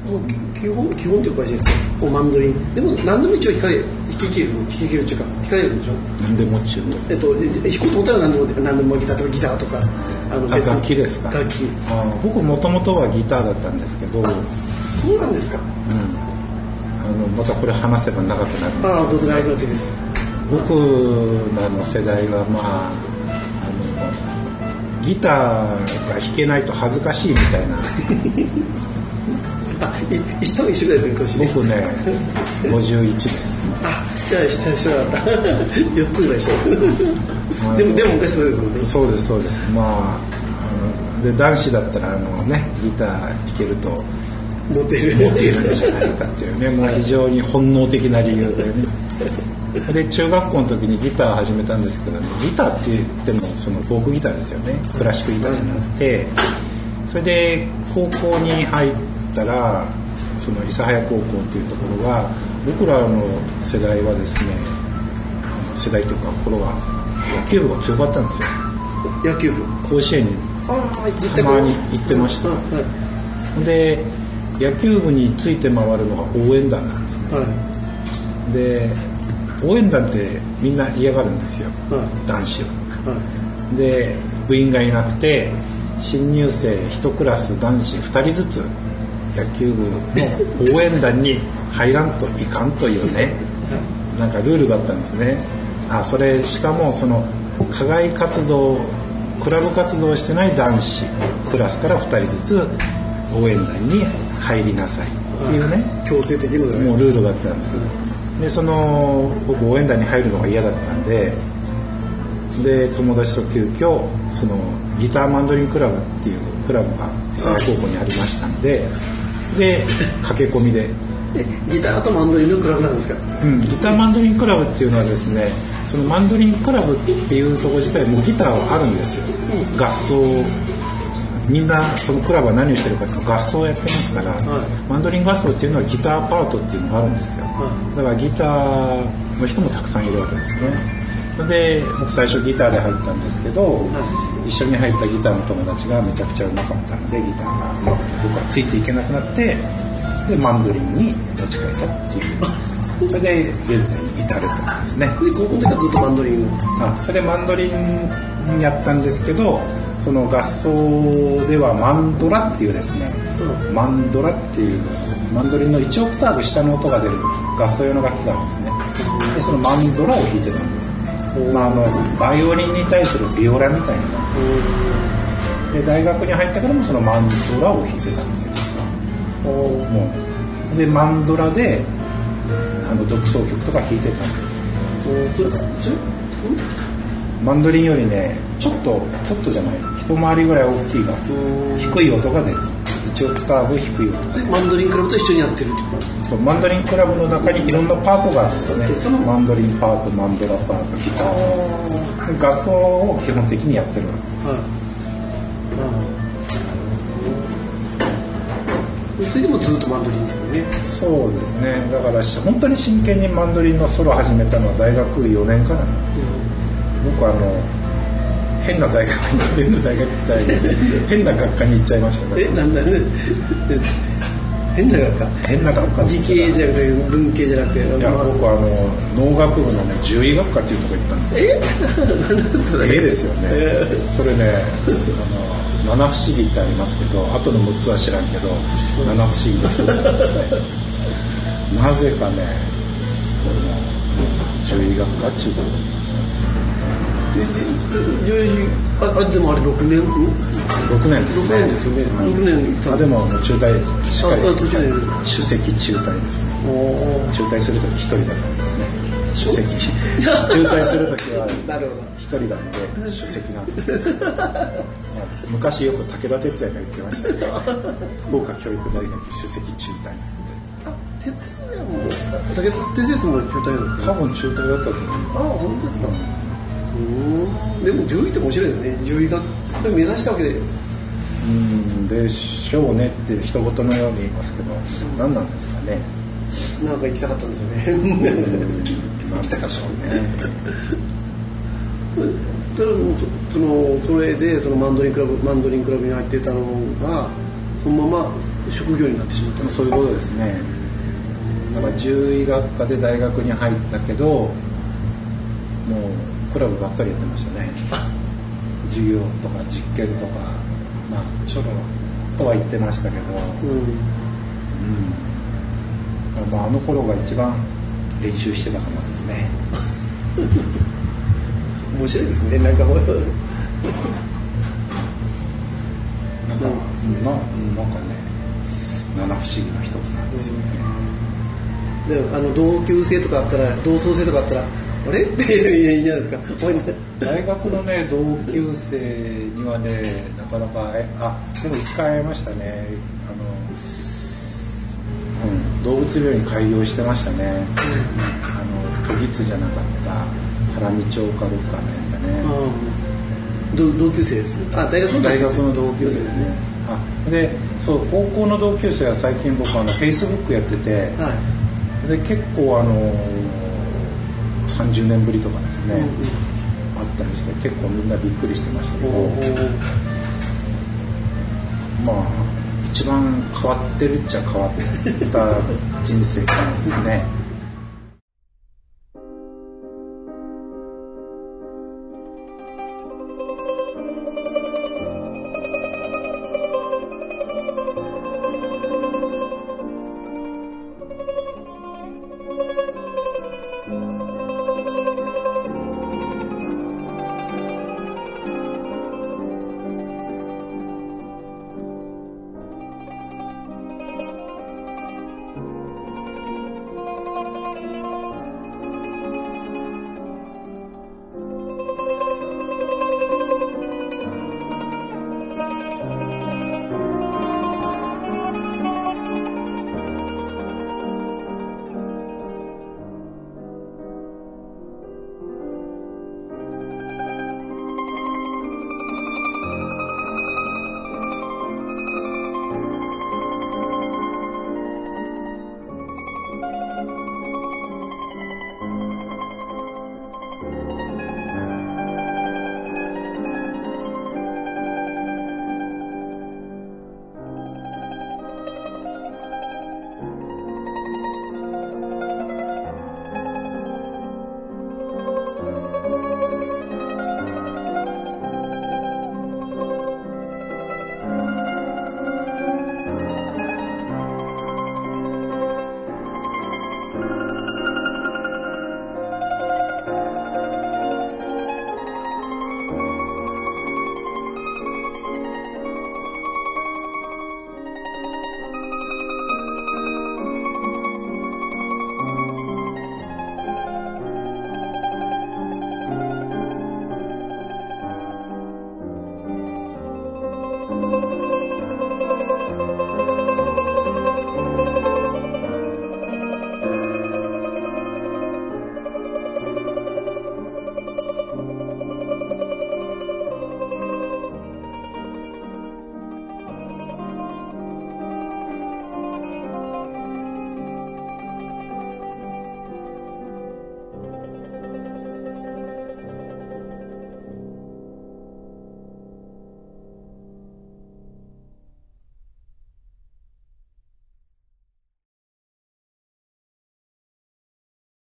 基本っていうかしいですけど、マンドリンでも何でも一応弾き切るっていうか弾かれるんでしょ。 何でも中と弾こうと思ったら何でもギターとか楽器ですか。 楽器。 僕もともとはギターだったんですけど。 そうなんですか。 またこれ話せば長くなるんですけど、 どうぞ長くなっていいです。 僕らの世代はギターが弾けないと恥ずかしいみたいな多分一緒ですね、年。 僕ね51です。 じゃあ下だった4つぐらい下ですでも昔そうですもんね。 そうですで男子だったらギター弾けるとモテるんじゃないかっていうねもう非常に本能的な理由でねで中学校の時にギターを始めたんですけど、ギターって言ってもそのフォークギターですよね。クラシックギターじゃなくて、それで高校に入ったらその諫早高校っていうところが僕らの世代はですね、世代というか頃は野球部が強かったんですよ。 野球部甲子園にたまに行ってました。で野球部について回るのが応援団なんですね。で応援団ってみんな嫌がるんですよ、男子は。で部員がいなくて新入生1クラス男子2人ずつ野球部の応援団に入らんといかんというねなんかルールがあったんですね。それしかもその課外活動クラブ活動してない男子クラスから2人ずつ応援団に入りなさいっていうね強制的なもうルールがあったんですけど、で僕応援団に入るのが嫌だったんで友達と急遽そのギターマンドリンクラブっていうクラブが諫早高校にありましたんで駆け込みでギターとマンドリンのクラブなんですか。 ギターマンドリンクラブっていうのはですね、そのマンドリンクラブっていうところ自体もギターはあるんですよ。合奏みんなそのクラブは何をしてるかっていうと合奏をやってますから、マンドリン合奏っていうのはギターパートっていうのがあるんですよ。だからギターの人もたくさんいるわけですね。で僕最初ギターで入ったんですけど、一緒に入ったギターの友達がめちゃくちゃうまかったんでギターがうまくて僕はついていけなくなってでマンドリンに持ち替えたっていうそれで現在に至るとですね。 で高校の時はずっとマンドリンそれでマンドリンやったんですけど、その合奏ではマンドラっていうですね、マンドラっていうマンドリンの1オクターブ下の音が出る合奏用の楽器があるんですね。でそのマンドラを弾いてたんです。バイオリンに対するビオラみたいな。で大学に入ったからもそのマンドラを弾いてたんですよ実は。でマンドラで独奏曲とか弾いてたんです。マンドリンよりねちょっとじゃない一回りぐらい大きいが低い音が出る。1オクターブ低い音。 マンドリンクラブと一緒にやってるってこと。 そうマンドリンクラブの中にいろんなパートがあるんですね。マンドリンパート、マンドラパート、ギター合奏を基本的にやってるわけです。それでもずっとマンドリンっていうね。 そうですね。だから本当に真剣にマンドリンのソロを始めたのは大学4年から、僕変な大学って変な学科に行っちゃいましたから。 なんだね。変な学科。理系じゃなくて文系じゃなくて。 いや僕は農学部のね獣医学科っていうところ行ったんですよ。ですよね。それね七不思議ってありますけど、あとの6つは知らんけど七不思議の一つなんですね。なぜかねその獣医学科っていうところにでもあれ6年ですよね。6年でも中退しっかり首席中退ですね。中退するとき1人だからですね。首席中退するときは1人なんで首席なんで昔よく武田鉄矢が言ってましたけど福岡教育大学首席中退ですね。 武田鉄矢も中退なんですか。 多分中退だったと思います。 本当ですか。でも獣医って面白いですね。獣医学目指したわけで。 でしょうねって一言のように言いますけど、何なんですかね。 なんか行きたかったんでしょうね。 行きたかったでしょうね。それでそのマンドリンクラブに入ってたのがそのまま職業になってしまった。 そういうことですね。だから獣医学科で大学に入ったけどもうクラブばっかりやってましたね。授業とか実験とかまあちょろとは言ってましたけど、まあ、あの頃が一番練習してたかもですね。 面白いですね。なんかなんかね七不思議の一つなんですよね。 で同級生とかあったら同窓生とかあったらあれっていいじゃないですか。 大学のね同級生にはねなかなかでも一回会いましたね。動物病院開業してましたね。都議津じゃなかった原見町かどっかのやったね。 同級生です。大学の同級生ですね。でそう高校の同級生は最近僕Facebook やってて、で結構30年ぶりとかですね、あったりして結構みんなびっくりしてましたけど、まあ一番変わってるっちゃ変わった人生観ですね。